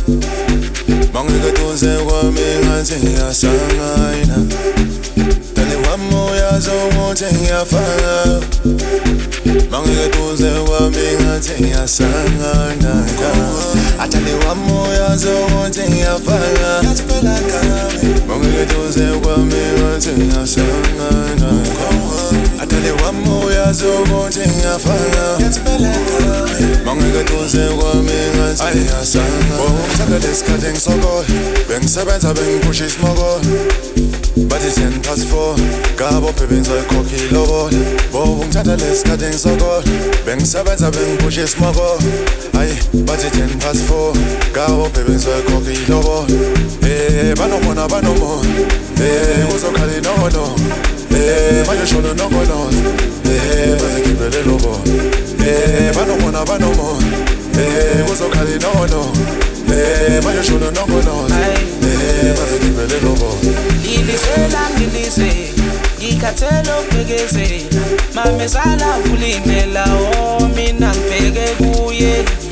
Mangikeduze kwami ngathi ngiyasangana. Dale wami uyazi ukuthi ngiyafana. Mangikeduze kwami ngathi ngiyasangana. Dale wami uyazi ukuthi ngiyafana. Mangikeduze kwami ngathi ngiyasangana. Dale wami uyazi ukuthi ngiyafana. Mangikeduze kwami ngathi ngiyasangana. Ngithatha lesikhathi ngisokola, bengisebenza bengiphusha isimoko. Bathi 4:10 ngabo phebe ngizoyikhokha ilobola. Ngithatha lesikhathi ngisokola, bengisebenza bengiphusha isimoko. Hayi bathi 4:10 ngabo phebe ngizoyikhokha ilobola. Banomona kuzokhala inono. Manje sholo nokolo. Bazikhiphele lobola. Banomona kuzokhala inono. Manje sholo nokolo. Bazikhiphele lobola. Ngilise ngikhathele ukubhekezela mamezala vula indlela mina ngibheke kuye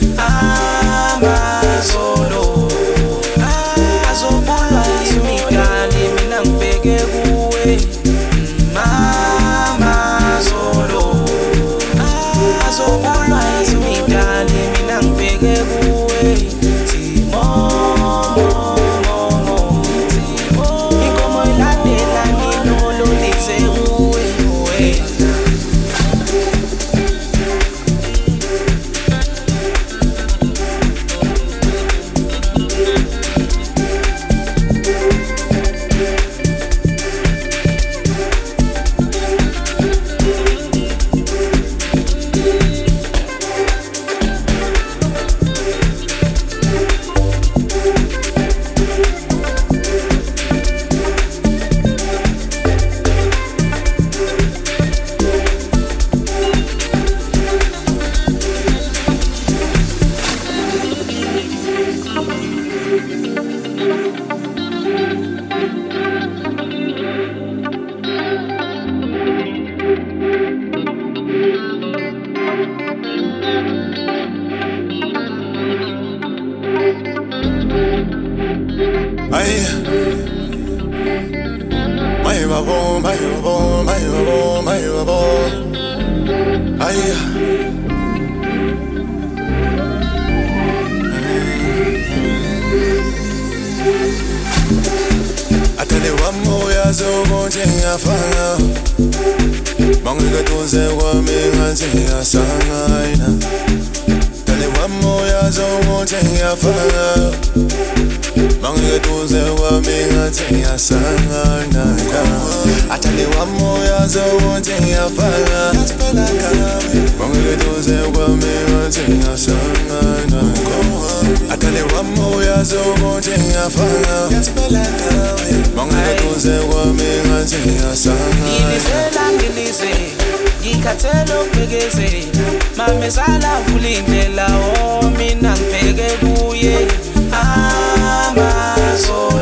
amazolo azobulwa imidali mina ngibheke kuwe amazolo azobulwa imidali mina ngibheke kuwe Atale wami uyazi ukuthi ngiyafana. Mangikeduze kwami ngathi ngiyasangana. Dale wami uyazi ukuthi ngiyafana. Mangikeduze kwami ngathi ngiyasangana. Atale wami uyazi ukuthi ngiyafana. Mangikeduze kwami ngathi ngiyasangana. Atale wami uyazi ukuthi ngiyafana. Mangikeduze kwami ngathi ngiyasangana. ngikhathele ukubhekezela mamezala vula indlela mina ngibheke kuye amazolo